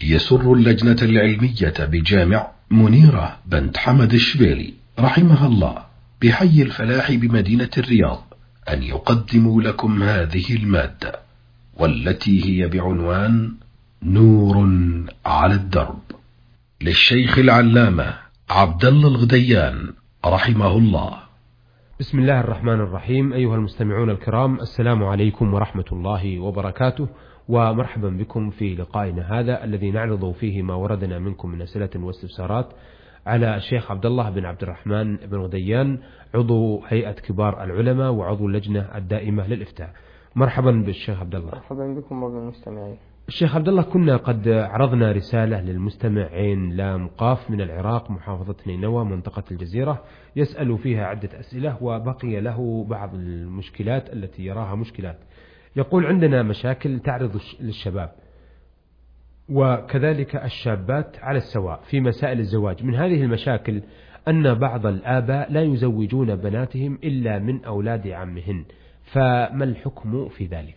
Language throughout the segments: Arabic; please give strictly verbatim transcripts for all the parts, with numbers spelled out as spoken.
يسر اللجنة العلمية بجامع منيرة بنت حمد الشبيلي رحمها الله بحي الفلاح بمدينة الرياض أن يقدموا لكم هذه المادة، والتي هي بعنوان نور على الدرب، للشيخ العلامة عبد الله الغديان رحمه الله. بسم الله الرحمن الرحيم. أيها المستمعون الكرام، السلام عليكم ورحمة الله وبركاته، ومرحبا بكم في لقائنا هذا الذي نعرض فيه ما وردنا منكم من أسئلة واستفسارات على الشيخ عبد الله بن عبد الرحمن بن غديان، عضو هيئة كبار العلماء وعضو اللجنة الدائمة للإفتاء. مرحبا بالشيخ عبد الله. مرحبا بكم وبالمستمعين. الشيخ عبد الله، كنا قد عرضنا رسالة للمستمع عين لام قاف من العراق محافظة نينوى منطقة الجزيرة، يسأل فيها عدة أسئلة وبقي له بعض المشكلات التي يراها مشكلات. يقول: عندنا مشاكل تعرض للشباب وكذلك الشابات على السواء في مسائل الزواج. من هذه المشاكل أن بعض الآباء لا يزوجون بناتهم إلا من أولاد عمهن، فما الحكم في ذلك؟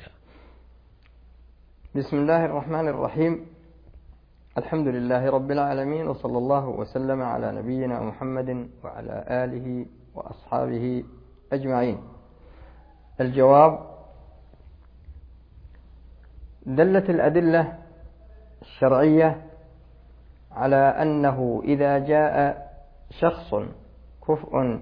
بسم الله الرحمن الرحيم. الحمد لله رب العالمين، وصلى الله وسلم على نبينا محمد وعلى آله وأصحابه أجمعين. الجواب: دلت الأدلة الشرعية على أنه إذا جاء شخص كفء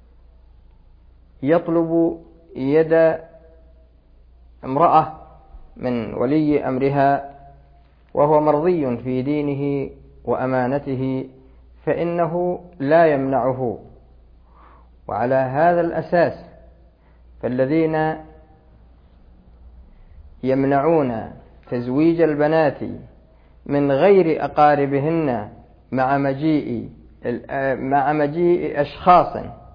يطلب يد امرأة من ولي أمرها وهو مرضي في دينه وأمانته فإنه لا يمنعه. وعلى هذا الأساس فالذين يمنعون تزويج البنات من غير أقاربهن مع مجيء مع مجيء أشخاص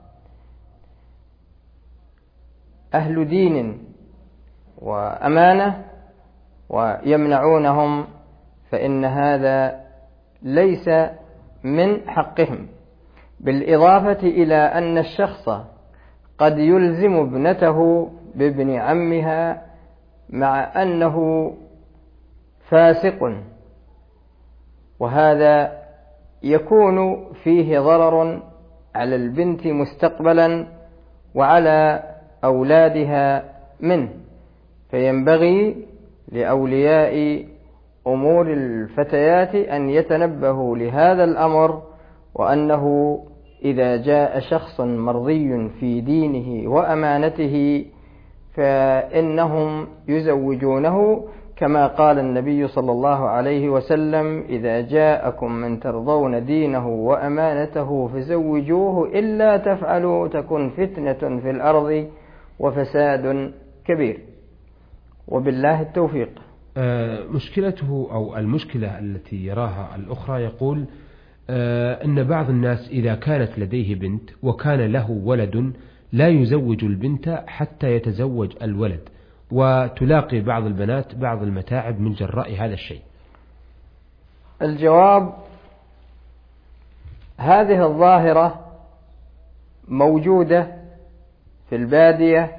أهل دين وأمانة ويمنعونهم، فإن هذا ليس من حقهم. بالإضافة إلى أن الشخص قد يلزم ابنته بابن عمها مع أنه فاسق، وهذا يكون فيه ضرر على البنت مستقبلا وعلى أولادها منه. فينبغي لأولياء أمور الفتيات أن يتنبهوا لهذا الأمر، وأنه إذا جاء شخص مرضي في دينه وأمانته فإنهم يزوجونه، كما قال النبي صلى الله عليه وسلم: إذا جاءكم من ترضون دينه وأمانته فزوجوه، إلا تفعلوا تكن فتنة في الأرض وفساد كبير. وبالله التوفيق. مشكلته أو المشكلة التي يراها الأخرى، يقول أن بعض الناس إذا كانت لديه بنت وكان له ولد لا يزوج البنت حتى يتزوج الولد، وتلاقي بعض البنات بعض المتاعب من جراء هذا الشيء. الجواب: هذه الظاهرة موجودة في البادية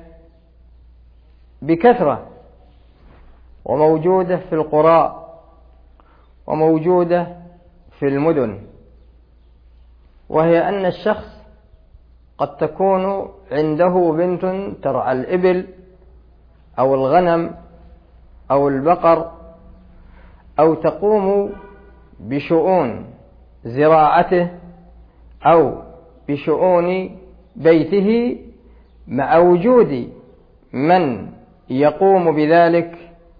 بكثرة، وموجودة في القرى، وموجودة في المدن، وهي أن الشخص قد تكون عنده بنت ترعى الإبل أو الغنم أو البقر، أو تقوم بشؤون زراعته أو بشؤون بيته، مع وجود من يقوم بذلك،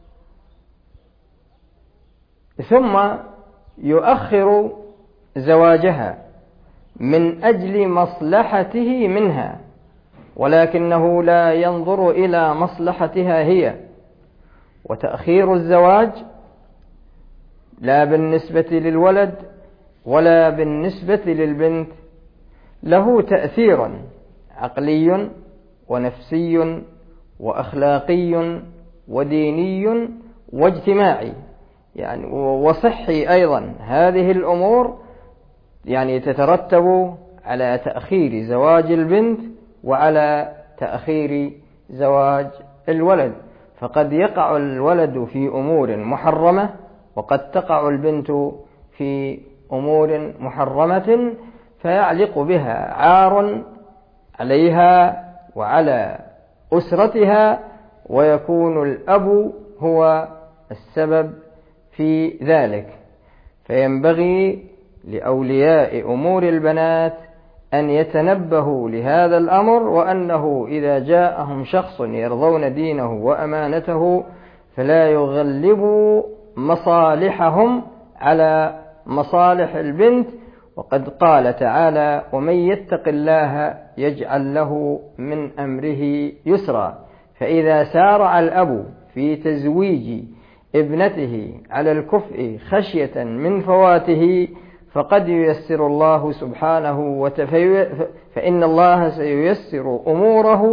ثم يؤخر زواجها من أجل مصلحته منها، ولكنه لا ينظر إلى مصلحتها هي. وتأخير الزواج لا بالنسبة للولد ولا بالنسبة للبنت له تأثير عقلي ونفسي وأخلاقي وديني واجتماعي، يعني وصحي أيضا. هذه الأمور يعني تترتب على تأخير زواج البنت وعلى تأخير زواج الولد، فقد يقع الولد في أمور محرمة وقد تقع البنت في أمور محرمة فيعلق بها عار عليها وعلى أسرتها، ويكون الأب هو السبب في ذلك. فينبغي لأولياء أمور البنات أن يتنبهوا لهذا الأمر، وأنه إذا جاءهم شخص يرضون دينه وأمانته فلا يغلبوا مصالحهم على مصالح البنت. وقد قال تعالى: ومن يتق الله يجعل له من أمره يسرا. فإذا سارع الأب في تزويج ابنته على الكفء خشية من فواته فقد ييسر الله سبحانه وتعالى، فإن الله سييسر أموره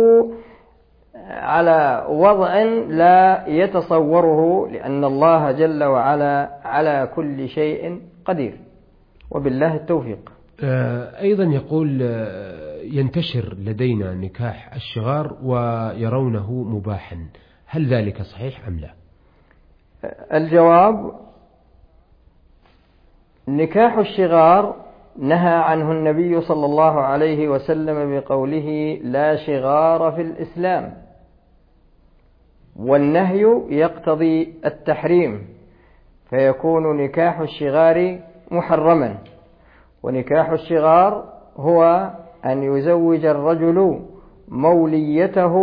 على وضع لا يتصوره، لأن الله جل وعلا على كل شيء قدير، وبالله التوفيق. أيضا يقول: ينتشر لدينا نكاح الشغار ويرونه مباحا، هل ذلك صحيح أم لا؟ الجواب: نكاح الشغار نهى عنه النبي صلى الله عليه وسلم بقوله: لا شغار في الإسلام، والنهي يقتضي التحريم، فيكون نكاح الشغار محرما. ونكاح الشغار هو أن يزوج الرجل موليته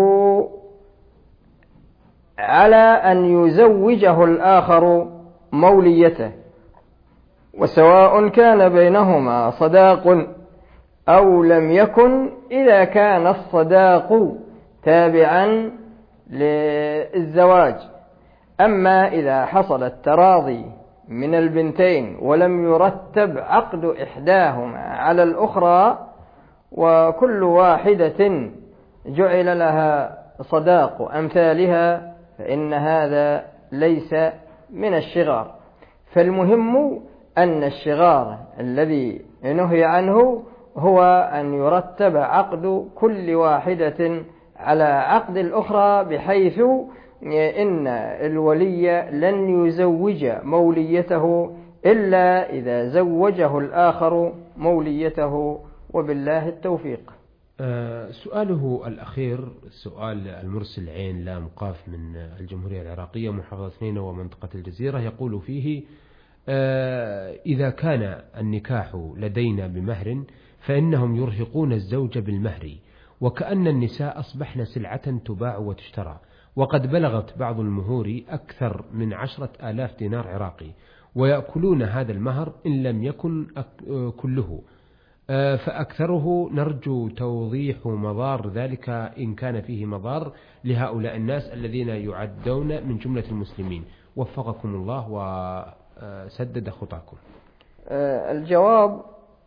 على أن يزوجه الآخر موليته، وسواء كان بينهما صداق أو لم يكن، إذا كان الصداق تابعا للزواج. أما إذا حصل التراضي من البنتين ولم يرتب عقد إحداهما على الأخرى، وكل واحدة جعل لها صداق أمثالها، فإن هذا ليس من الشغار. فالمهم أن الشغار الذي نهي عنه هو أن يرتب عقد كل واحدة على عقد الأخرى، بحيث إن الولي لن يزوج موليته إلا إذا زوجه الآخر موليته، وبالله التوفيق. أه سؤاله الأخير سؤال المرسل عين لام قاف من الجمهورية العراقية محافظة نينوى ومنطقة الجزيرة، يقول فيه: أه إذا كان النكاح لدينا بمهر فإنهم يرهقون الزوج بالمهر، وكأن النساء أصبحن سلعة تباع وتشترى، وقد بلغت بعض المهور أكثر من عشرة آلاف دينار عراقي، ويأكلون هذا المهر إن لم يكن كله، فأكثره نرجو توضيح مضار ذلك إن كان فيه مضار لهؤلاء الناس الذين يعدون من جملة المسلمين، وفقكم الله وسدد خطاكم. الجواب: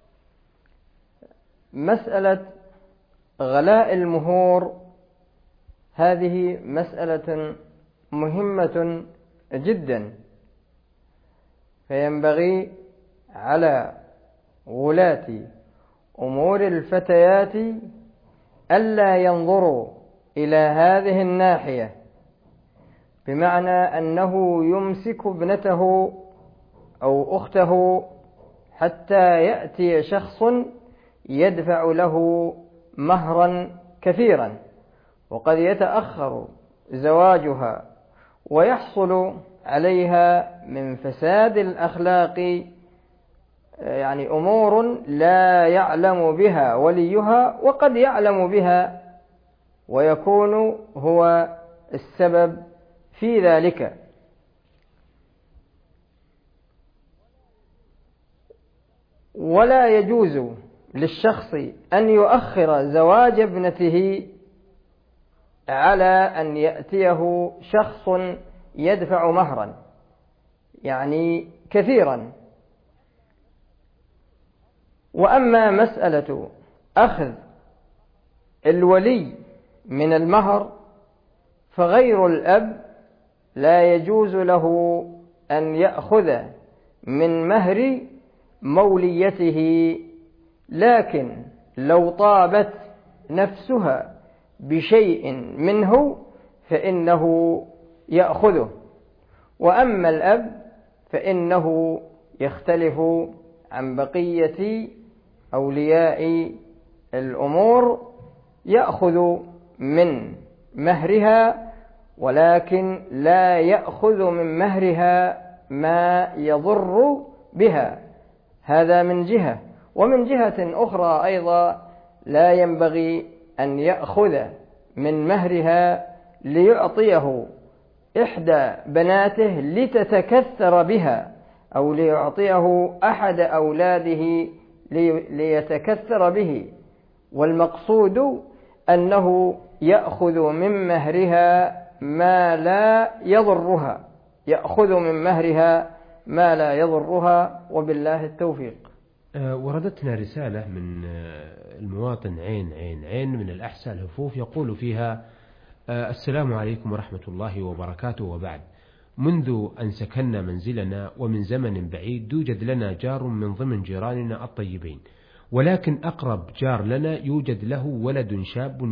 مسألة غلاء المهور هذه مسألة مهمة جدا، فينبغي على ولاة أمور الفتيات ألا ينظروا إلى هذه الناحية، بمعنى أنه يمسك ابنته أو أخته حتى يأتي شخص يدفع له مهرا كثيرا، وقد يتأخر زواجها ويحصل عليها من فساد الأخلاق يعني أمور لا يعلم بها وليها، وقد يعلم بها ويكون هو السبب في ذلك. ولا يجوز للشخص أن يؤخر زواج ابنته على أن يأتيه شخص يدفع مهرا يعني كثيرا. وأما مسألة أخذ الولي من المهر فغير الأب لا يجوز له أن يأخذ من مهر موليته، لكن لو طابت نفسها بشيء منه فإنه يأخذه. وأما الأب فإنه يختلف عن بقية أولياء الأمور، يأخذ من مهرها ولكن لا يأخذ من مهرها ما يضر بها، هذا من جهة. ومن جهة أخرى أيضا لا ينبغي أن يأخذ من مهرها ليعطيه إحدى بناته لتتكثر بها، أو ليعطيه أحد أولاده ليتكثر به، والمقصود أنه يأخذ من مهرها ما لا يضرها، يأخذ من مهرها ما لا يضرها، وبالله التوفيق. وردتنا رسالة من المواطن عين عين عين من الأحساء الهفوف، يقول فيها: السلام عليكم ورحمة الله وبركاته، وبعد. منذ أن سكننا منزلنا ومن زمن بعيد يوجد لنا جار من ضمن جيراننا الطيبين، ولكن أقرب جار لنا يوجد له ولد شاب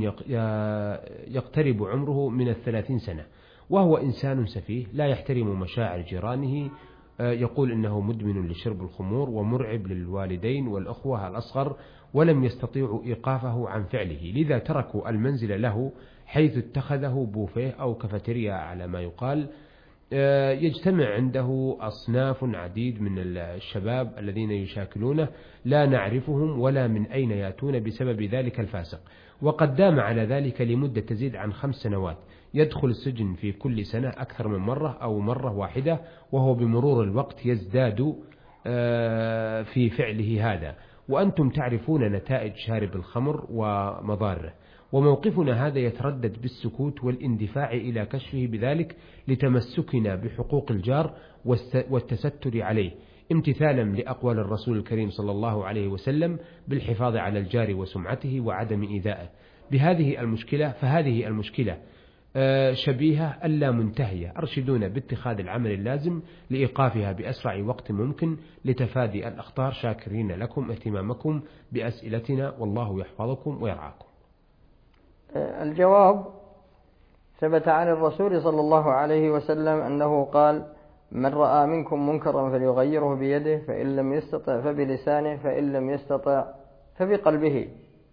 يقترب عمره من الثلاثين سنة، وهو إنسان سفيه لا يحترم مشاعر جيرانه، يقول إنه مدمن لشرب الخمور ومرعب للوالدين والأخوة الأصغر، ولم يستطيعوا إيقافه عن فعله، لذا تركوا المنزل له، حيث اتخذه بوفيه أو كافيتيريا على ما يقال. يجتمع عنده أصناف عديد من الشباب الذين يشاكلونه، لا نعرفهم ولا من أين يأتون بسبب ذلك الفاسق، وقد دام على ذلك لمدة تزيد عن خمس سنوات، يدخل السجن في كل سنة أكثر من مرة أو مرة واحدة، وهو بمرور الوقت يزداد في فعله هذا، وأنتم تعرفون نتائج شارب الخمر ومضاره، وموقفنا هذا يتردد بالسكوت والاندفاع إلى كشفه بذلك لتمسكنا بحقوق الجار والتستر عليه، امتثالا لأقوال الرسول الكريم صلى الله عليه وسلم بالحفاظ على الجار وسمعته وعدم إيذائه. بهذه المشكلة فهذه المشكلة شبيهة ألا منتهية، أرشدونا باتخاذ العمل اللازم لإيقافها بأسرع وقت ممكن لتفادي الأخطار، شاكرين لكم اهتمامكم بأسئلتنا، والله يحفظكم ويرعاكم. الجواب: ثبت عن الرسول صلى الله عليه وسلم أنه قال: من رأى منكم منكرا فليغيره بيده، فإن لم يستطع فبلسانه، فإن لم يستطع فبقلبه.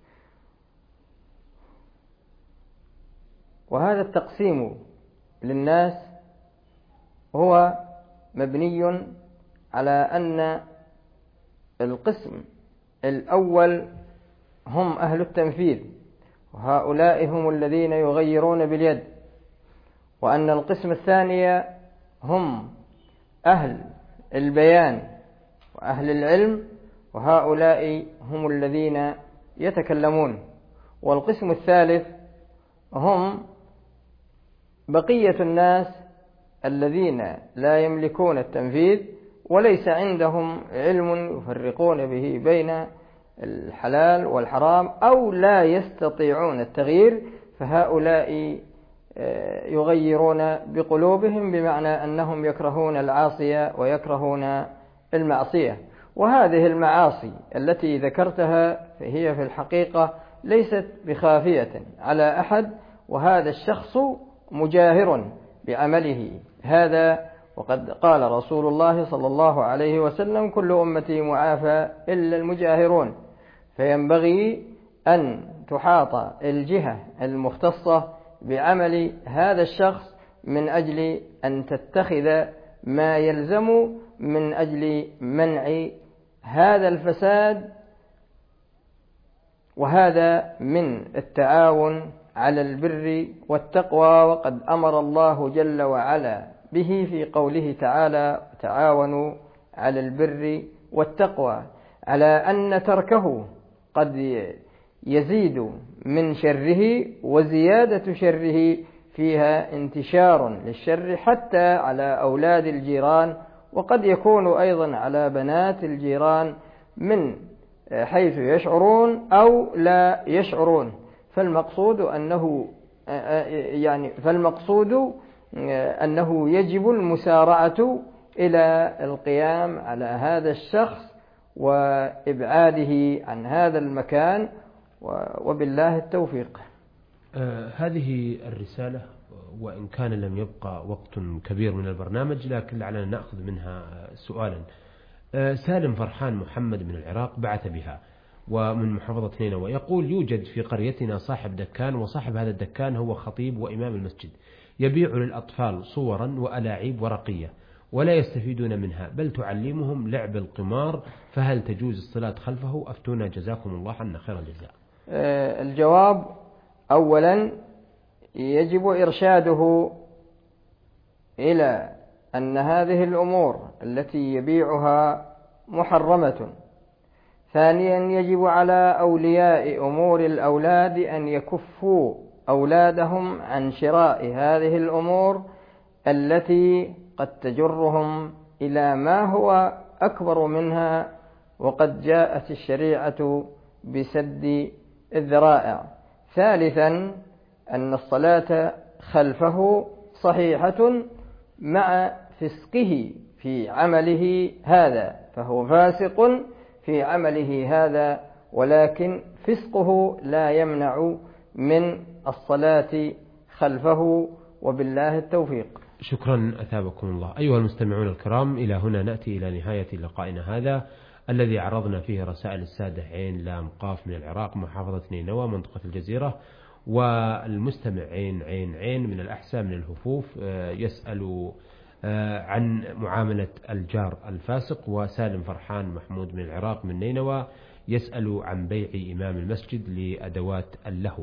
وهذا التقسيم للناس هو مبني على أن القسم الأول هم أهل التنفيذ، وهؤلاء هم الذين يغيرون باليد، وأن القسم الثاني هم أهل البيان وأهل العلم، وهؤلاء هم الذين يتكلمون، والقسم الثالث هم بقية الناس الذين لا يملكون التنفيذ وليس عندهم علم يفرقون به بين الحلال والحرام، أو لا يستطيعون التغيير، فهؤلاء يغيرون بقلوبهم، بمعنى أنهم يكرهون العاصية ويكرهون المعصية. وهذه المعاصي التي ذكرتها فهي في الحقيقة ليست بخافية على أحد، وهذا الشخص مجاهر بعمله هذا، وقد قال رسول الله صلى الله عليه وسلم: كل أمتي معافى إلا المجاهرون. فينبغي أن تحاط الجهة المختصة بعمل هذا الشخص من أجل أن تتخذ ما يلزم من أجل منع هذا الفساد، وهذا من التعاون على البر والتقوى، وقد أمر الله جل وعلا به في قوله تعالى: تعاونوا على البر والتقوى، على أن تركه قد يزيد من شره، وزيادة شره فيها انتشار للشر حتى على أولاد الجيران، وقد يكون أيضا على بنات الجيران من حيث يشعرون أو لا يشعرون. فالمقصود أنه يعني فالمقصود أنه يجب المسارعة إلى القيام على هذا الشخص وإبعاده عن هذا المكان، وبالله التوفيق. آه هذه الرسالة وإن كان لم يبقى وقت كبير من البرنامج، لكن لعلنا نأخذ منها سؤالا. سالم فرحان محمد من العراق بعث بها ومن محافظة نينوى، يقول: يوجد في قريتنا صاحب دكان، وصاحب هذا الدكان هو خطيب وإمام المسجد، يبيع للأطفال صورا وألاعيب ورقية ولا يستفيدون منها، بل تعلمهم لعب القمار، فهل تجوز الصلاة خلفه؟ أفتونا جزاكم الله عنا خير الجزاء. الجواب: أولا يجب إرشاده إلى أن هذه الأمور التي يبيعها محرمة. ثانيا يجب على أولياء أمور الأولاد أن يكفوا أولادهم عن شراء هذه الأمور التي قد تجرهم إلى ما هو أكبر منها، وقد جاءت الشريعة بسد الذرائع. ثالثا أن الصلاة خلفه صحيحة مع فسقه في عمله هذا، فهو فاسق في عمله هذا، ولكن فسقه لا يمنع من الصلاة خلفه، وبالله التوفيق. شكرا أثابكم الله. أيها المستمعون الكرام، إلى هنا نأتي إلى نهاية لقائنا هذا الذي عرضنا فيه رسائل السادة عين لام قاف من العراق محافظة نينوى منطقة الجزيرة، والمستمع عين عين عين من الأحساء من الهفوف يسأل عن معاملة الجار الفاسق، وسالم فرحان محمود من العراق من نينوى يسأل عن بيع إمام المسجد لأدوات اللهو.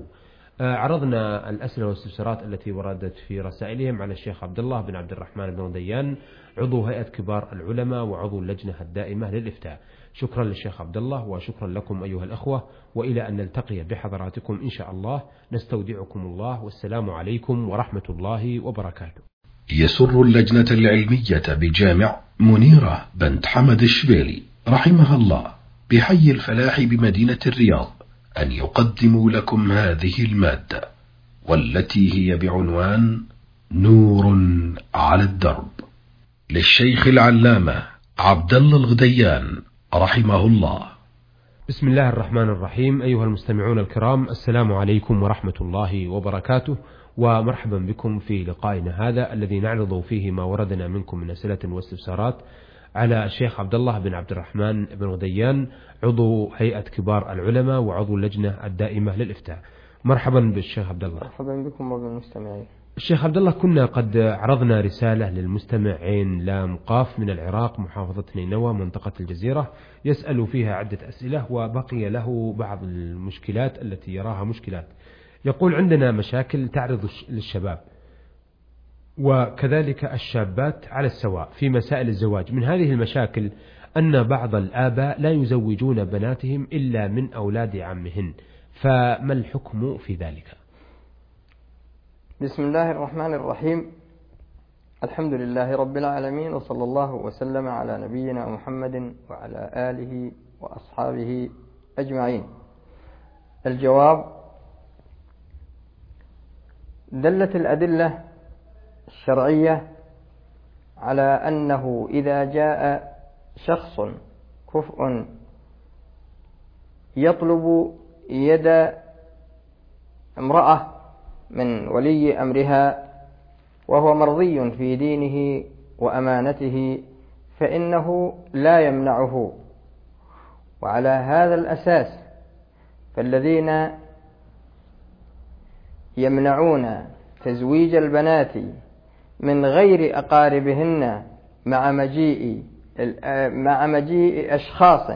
عرضنا الأسئلة والاستفسارات التي وردت في رسائلهم على الشيخ عبد الله بن عبد الرحمن بن غديان، عضو هيئة كبار العلماء وعضو اللجنة الدائمة للإفتاء. شكرا للشيخ عبد الله وشكرا لكم أيها الأخوة، وإلى أن نلتقي بحضراتكم إن شاء الله، نستودعكم الله، والسلام عليكم ورحمة الله وبركاته. يسر اللجنة العلمية بجامع منيرة بنت حمد الشبيلي رحمها الله بحي الفلاح بمدينة الرياض أن يقدموا لكم هذه المادة، والتي هي بعنوان نور على الدرب، للشيخ العلامة عبد الله الغديان رحمه الله. بسم الله الرحمن الرحيم. أيها المستمعون الكرام، السلام عليكم ورحمة الله وبركاته، ومرحبا بكم في لقائنا هذا الذي نعرض فيه ما وردنا منكم من أسئلة واستفسارات على الشيخ عبد الله بن عبد الرحمن بن غديان، عضو هيئة كبار العلماء وعضو اللجنة الدائمة للإفتاء. مرحبا بالشيخ عبد الله. مرحبا بكم وبالمستمعين. الشيخ عبد الله، كنا قد عرضنا رسالة للمستمع عين لام قاف من العراق محافظة نينوى منطقة الجزيرة، يسأل فيها عدة أسئلة، وبقي له بعض المشكلات التي يراها مشكلات. يقول: عندنا مشاكل تعرض للشباب وكذلك الشابات على السواء في مسائل الزواج. من هذه المشاكل أن بعض الآباء لا يزوجون بناتهم إلا من أولاد عمهن، فما الحكم في ذلك؟ بسم الله الرحمن الرحيم. الحمد لله رب العالمين، وصلى الله وسلم على نبينا محمد وعلى آله وأصحابه أجمعين. الجواب: دلت الأدلة الشرعية على أنه إذا جاء شخص كفء يطلب يد امرأة من ولي أمرها وهو مرضي في دينه وأمانته، فإنه لا يمنعه. وعلى هذا الأساس فالذين يمنعون تزويج البنات من غير أقاربهن مع مجيء مع مجيء أشخاص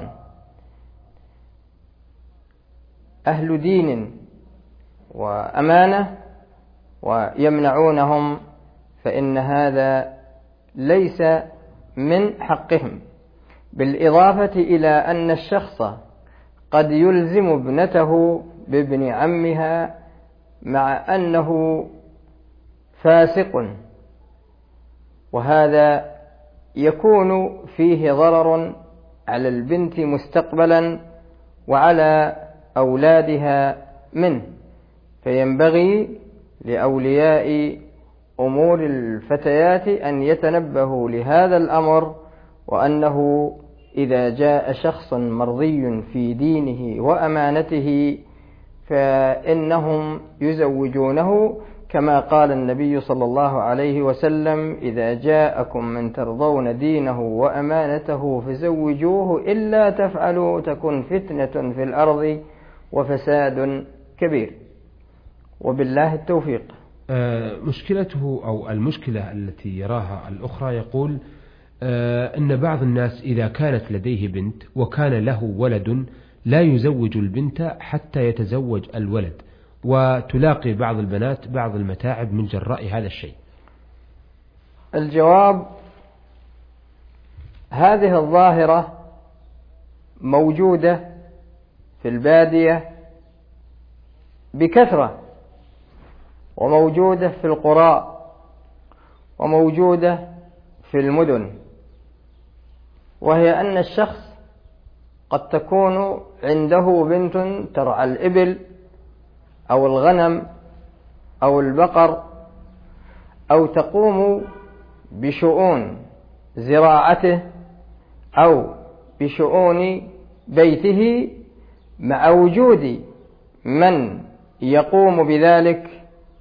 أهل دين وأمانة ويمنعونهم، فإن هذا ليس من حقهم. بالإضافة إلى أن الشخص قد يلزم ابنته بابن عمها مع أنه فاسق، وهذا يكون فيه ضرر على البنت مستقبلا وعلى أولادها منه. فينبغي لأولياء أمور الفتيات أن يتنبهوا لهذا الأمر، وأنه إذا جاء شخص مرضي في دينه وأمانته فإنهم يزوجونه كما قال النبي صلى الله عليه وسلم: إذا جاءكم من ترضون دينه وأمانته فزوجوه، إلا تفعلوا تكن فتنة في الأرض وفساد كبير. وبالله التوفيق. مشكلته أو المشكلة التي يراها الأخرى، يقول أن بعض الناس إذا كانت لديه بنت وكان له ولد لا يزوج البنت حتى يتزوج الولد، وتلاقي بعض البنات بعض المتاعب من جراء هذا الشيء. الجواب: هذه الظاهرة موجودة في البادية بكثرة، وموجودة في القرى، وموجودة في المدن، وهي أن الشخص قد تكون عنده بنت ترعى الإبل أو الغنم أو البقر، أو تقوم بشؤون زراعته أو بشؤون بيته، مع وجود من يقوم بذلك،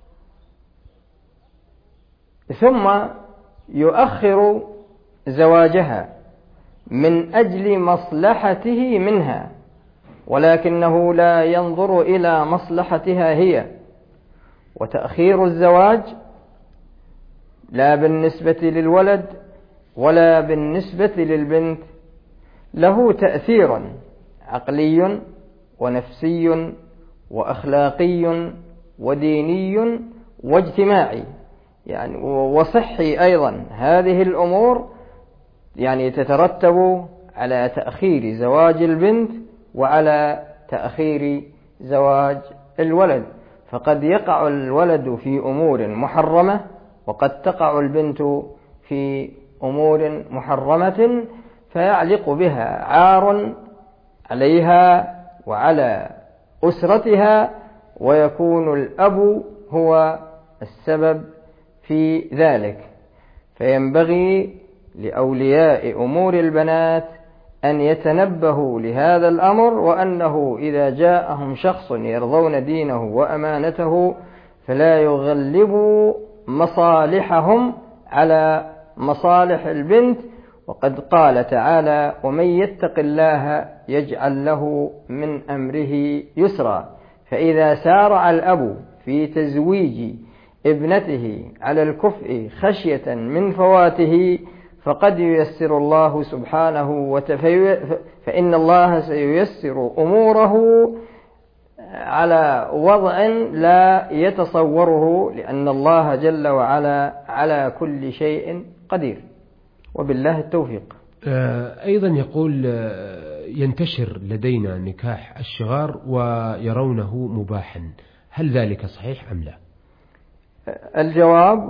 ثم يؤخر زواجها من أجل مصلحته منها، ولكنه لا ينظر إلى مصلحتها هي. وتأخير الزواج لا بالنسبة للولد ولا بالنسبة للبنت له تأثير عقلي ونفسي وأخلاقي وديني واجتماعي، يعني وصحي أيضا. هذه الأمور يعني تترتب على تأخير زواج البنت وعلى تأخير زواج الولد، فقد يقع الولد في أمور محرمة، وقد تقع البنت في أمور محرمة، فيعلق بها عار عليها وعلى أسرتها، ويكون الأب هو السبب في ذلك. فينبغي لأولياء أمور البنات أن يتنبهوا لهذا الأمر، وأنه إذا جاءهم شخص يرضون دينه وأمانته فلا يغلبوا مصالحهم على مصالح البنت. وقد قال تعالى: ومن يتق الله يجعل له من أمره يسرا. فإذا سارع الأب في تزويج ابنته على الكفء خشية من فواته فقد ييسر الله سبحانه وتعالى، فإن الله سييسر أموره على وضع لا يتصوره، لأن الله جل وعلا على كل شيء قدير. وبالله التوفيق. أيضا يقول: ينتشر لدينا نكاح الشغار ويرونه مباحا، هل ذلك صحيح أم لا؟ الجواب: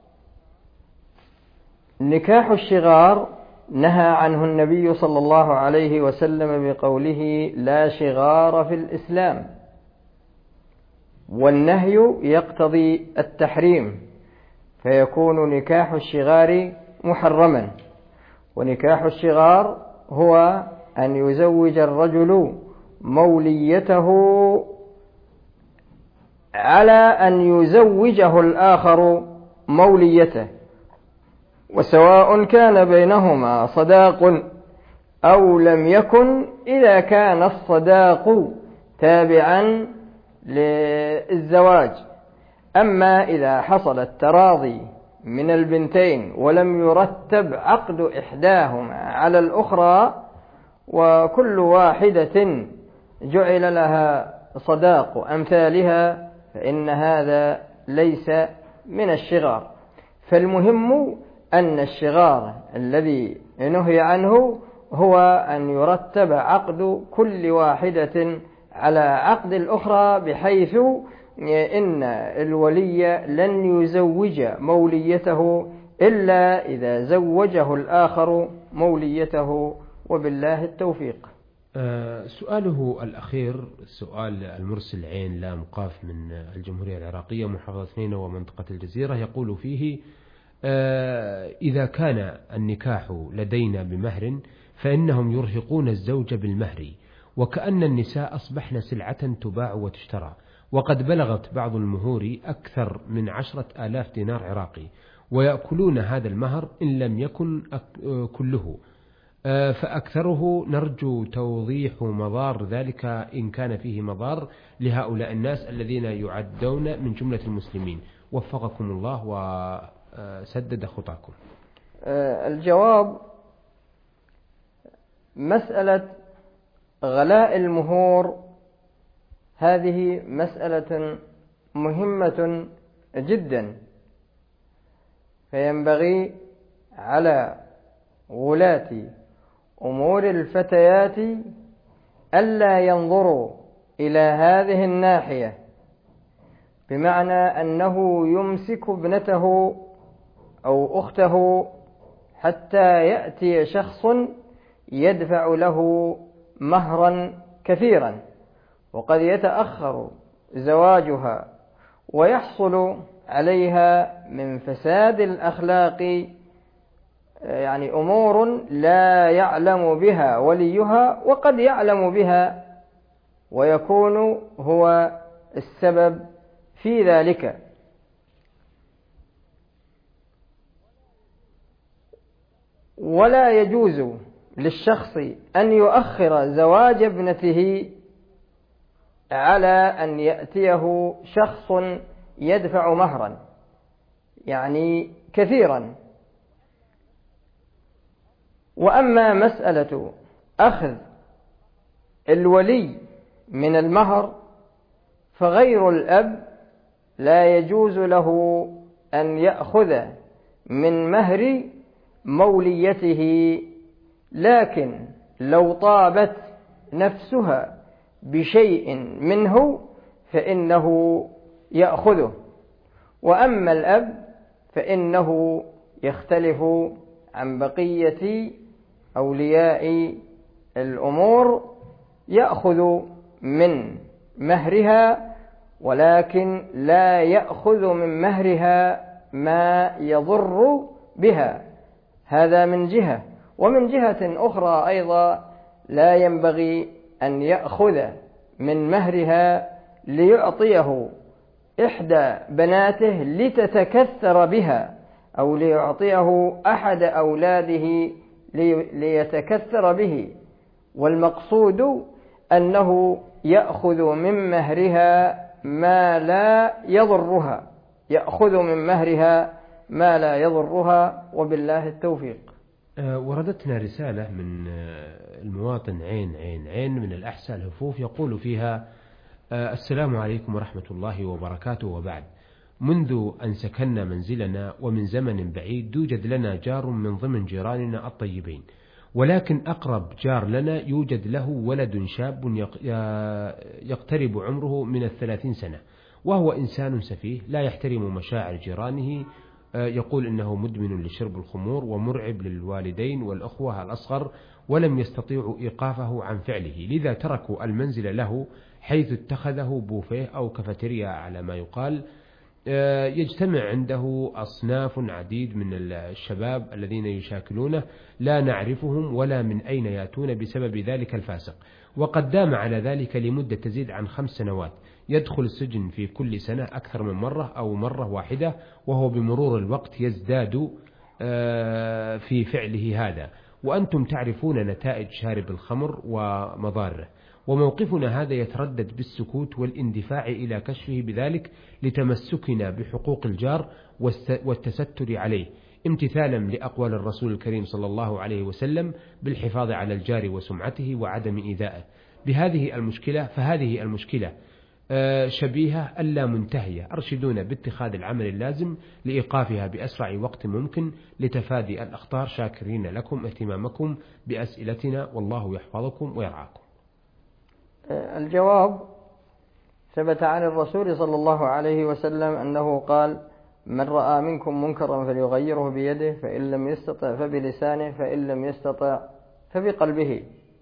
نكاح الشغار نهى عنه النبي صلى الله عليه وسلم بقوله: لا شغار في الإسلام، والنهي يقتضي التحريم، فيكون نكاح الشغار محرما. ونكاح الشغار هو أن يزوج الرجل موليته على أن يزوجه الآخر موليته، وسواء كان بينهما صداق أو لم يكن، إذا كان الصداق تابعا للزواج. أما إذا حصل التراضي من البنتين ولم يرتب عقد إحداهما على الأخرى، وكل واحدة جعل لها صداق أمثالها، فإن هذا ليس من الشغار. فالمهم أن الشغار الذي نهي عنه هو أن يرتب عقد كل واحدة على عقد الأخرى، بحيث إن الولي لن يزوج موليته إلا إذا زوجه الآخر موليته. وبالله التوفيق. سؤاله الأخير سؤال المرسل عين لام قاف من الجمهورية العراقية محافظة نينوى ومنطقة الجزيرة، يقول فيه: إذا كان النكاح لدينا بمهر فإنهم يرهقون الزوج بالمهر، وكأن النساء أصبحن سلعة تباع وتشترى، وقد بلغت بعض المهور أكثر من عشرة آلاف دينار عراقي، ويأكلون هذا المهر إن لم يكن كله، فأكثره نرجو توضيح مضار ذلك إن كان فيه مضار لهؤلاء الناس الذين يعدون من جملة المسلمين، وفقكم الله وسدد خطاكم. الجواب: مسألة غلاء المهور هذه مسألة مهمة جدا، فينبغي على ولاة أمور الفتيات ألا ينظروا إلى هذه الناحية، بمعنى أنه يمسك ابنته أو أخته حتى يأتي شخص يدفع له مهرا كثيرا، وقد يتأخر زواجها ويحصل عليها من فساد الأخلاق يعني أمور لا يعلم بها وليها، وقد يعلم بها ويكون هو السبب في ذلك. ولا يجوز للشخص أن يؤخر زواج ابنته على أن يأتيه شخص يدفع مهرا يعني كثيرا. وأما مسألة أخذ الولي من المهر فغير الأب لا يجوز له أن يأخذ من مهر موليته، لكن لو طابت نفسها بشيء منه فإنه يأخذه. وأما الأب فإنه يختلف عن بقية أولياء الأمور، يأخذ من مهرها ولكن لا يأخذ من مهرها ما يضر بها، هذا من جهة. ومن جهة أخرى أيضا لا ينبغي أن يأخذ من مهرها ليعطيه إحدى بناته لتتكثر بها، أو ليعطيه أحد أولاده ليتكثر به، والمقصود أنه يأخذ من مهرها ما لا يضرها، يأخذ من مهرها ما لا يضرها، وبالله التوفيق. وردتنا رسالة من المواطن عين عين عين من الأحساء الهفوف، يقول فيها: السلام عليكم ورحمة الله وبركاته، وبعد. منذ أن سكننا منزلنا ومن زمن بعيد يوجد لنا جار من ضمن جيراننا الطيبين، ولكن أقرب جار لنا يوجد له ولد شاب يقترب عمره من الثلاثين سنة، وهو إنسان سفيه لا يحترم مشاعر جيرانه، يقول إنه مدمن لشرب الخمور ومرعب للوالدين والأخوة الأصغر، ولم يستطيعوا إيقافه عن فعله، لذا تركوا المنزل له، حيث اتخذه بوفيه أو كافيتيريا على ما يقال. يجتمع عنده أصناف عديد من الشباب الذين يشاكلونه، لا نعرفهم ولا من أين يأتون بسبب ذلك الفاسق، وقد دام على ذلك لمدة تزيد عن خمس سنوات، يدخل السجن في كل سنة أكثر من مرة أو مرة واحدة، وهو بمرور الوقت يزداد في فعله هذا، وأنتم تعرفون نتائج شارب الخمر ومضاره، وموقفنا هذا يتردد بالسكوت والاندفاع إلى كشفه بذلك لتمسكنا بحقوق الجار والتستر عليه، امتثالا لأقوال الرسول الكريم صلى الله عليه وسلم بالحفاظ على الجار وسمعته وعدم إيذائه. بهذه المشكلة فهذه المشكلة شبيهة ألا منتهية، أرشدونا باتخاذ العمل اللازم لإيقافها بأسرع وقت ممكن لتفادي الأخطار، شاكرين لكم اهتمامكم بأسئلتنا، والله يحفظكم ويرعاكم. الجواب: ثبت عن الرسول صلى الله عليه وسلم أنه قال: من رأى منكم منكرا فليغيره بيده، فإن لم يستطع فبلسانه، فإن لم يستطع فبقلبه.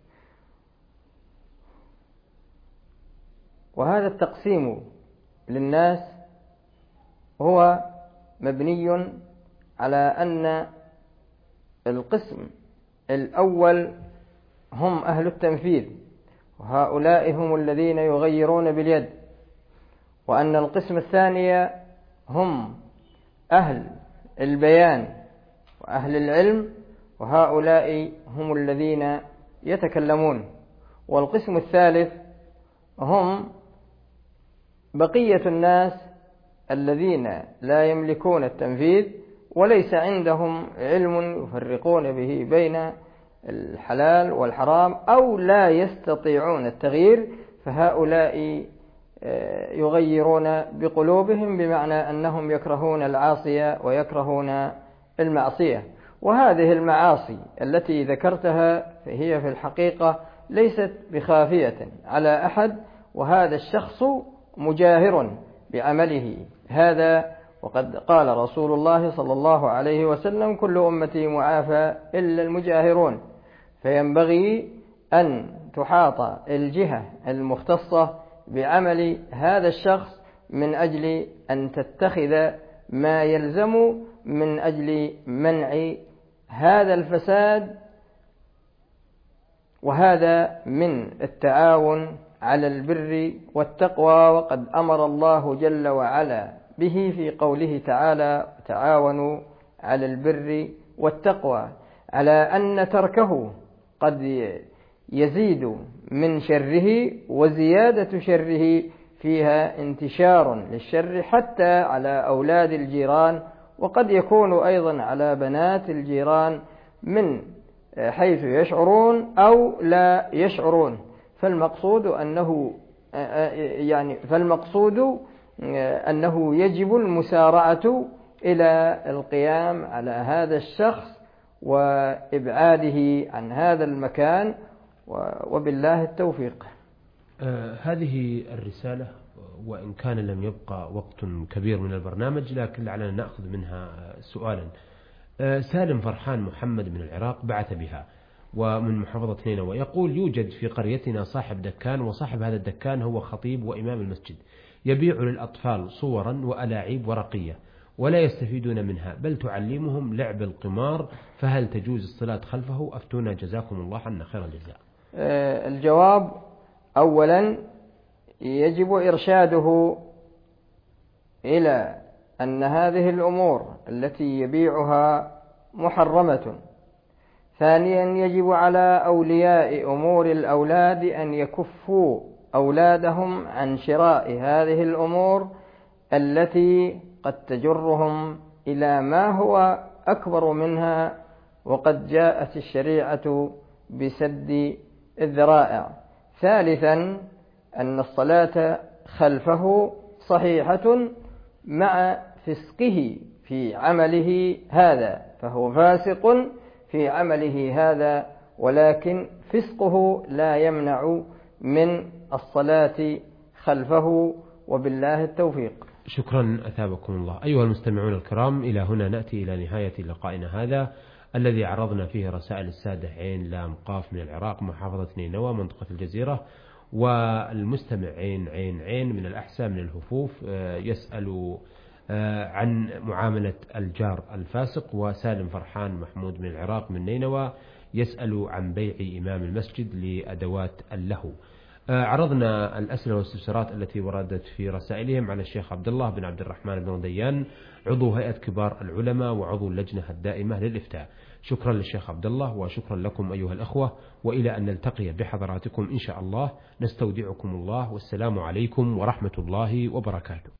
وهذا التقسيم للناس هو مبني على أن القسم الأول هم أهل التنفيذ، وهؤلاء هم الذين يغيرون باليد، وأن القسم الثاني هم أهل البيان وأهل العلم، وهؤلاء هم الذين يتكلمون. والقسم الثالث هم بقية الناس الذين لا يملكون التنفيذ وليس عندهم علم يفرقون به بين الحلال والحرام، أو لا يستطيعون التغيير، فهؤلاء يغيرون بقلوبهم، بمعنى أنهم يكرهون العاصية ويكرهون المعصية. وهذه المعاصي التي ذكرتها فهي في الحقيقة ليست بخافية على أحد، وهذا الشخص مجاهر بعمله هذا. وقد قال رسول الله صلى الله عليه وسلم: كل أمتي معافى إلا المجاهرون. فينبغي أن تحاط الجهة المختصة بعمل هذا الشخص من أجل أن تتخذ ما يلزم من أجل منع هذا الفساد، وهذا من التعاون على البر والتقوى. وقد أمر الله جل وعلا به في قوله تعالى: تعاونوا على البر والتقوى، على أن تركه قد يزيد من شره، وزيادة شره فيها انتشار للشر حتى على أولاد الجيران، وقد يكون أيضا على بنات الجيران من حيث يشعرون أو لا يشعرون. فالمقصود أنه يعني فالمقصود أنه يجب المسارعة إلى القيام على هذا الشخص وإبعاده عن هذا المكان، وبالله التوفيق. آه هذه الرسالة وإن كان لم يبقى وقت كبير من البرنامج، لكن لعلنا نأخذ منها سؤالا. آه سالم فرحان محمد من العراق بعث بها، ومن محافظة نينوى، يقول: يوجد في قريتنا صاحب دكان، وصاحب هذا الدكان هو خطيب وإمام المسجد، يبيع للأطفال صورا وألاعيب ورقية ولا يستفيدون منها، بل تعلمهم لعب القمار، فهل تجوز الصلاة خلفه؟ أفتونا جزاكم الله عنا خير الجزاء. آه الجواب: أولا يجب إرشاده إلى أن هذه الأمور التي يبيعها محرمة. ثانيا يجب على أولياء أمور الأولاد أن يكفوا أولادهم عن شراء هذه الأمور التي قد تجرهم إلى ما هو أكبر منها، وقد جاءت الشريعة بسد الذرائع. ثالثا أن الصلاة خلفه صحيحة مع فسقه في عمله هذا، فهو فاسق في عمله هذا، ولكن فسقه لا يمنع من الصلاة خلفه، وبالله التوفيق. شكرا أثابكم الله. أيها المستمعون الكرام، إلى هنا نأتي إلى نهاية لقائنا هذا الذي عرضنا فيه رسائل السادة عين لام قاف من العراق محافظة نينوى منطقة الجزيرة، والمستمع عين عين عين من الأحساء من الهفوف يسأل عن معاملة الجار الفاسق، وسالم فرحان محمود من العراق من نينوى يسأل عن بيع إمام المسجد لأدوات اللهو. عرضنا الأسئلة والاستفسارات التي وردت في رسائلهم على الشيخ عبد الله بن عبد الرحمن بن ديان، عضو هيئة كبار العلماء وعضو اللجنة الدائمة للإفتاء. شكرا للشيخ عبد الله، وشكرا لكم أيها الأخوة، وإلى أن نلتقي بحضراتكم إن شاء الله، نستودعكم الله، والسلام عليكم ورحمة الله وبركاته.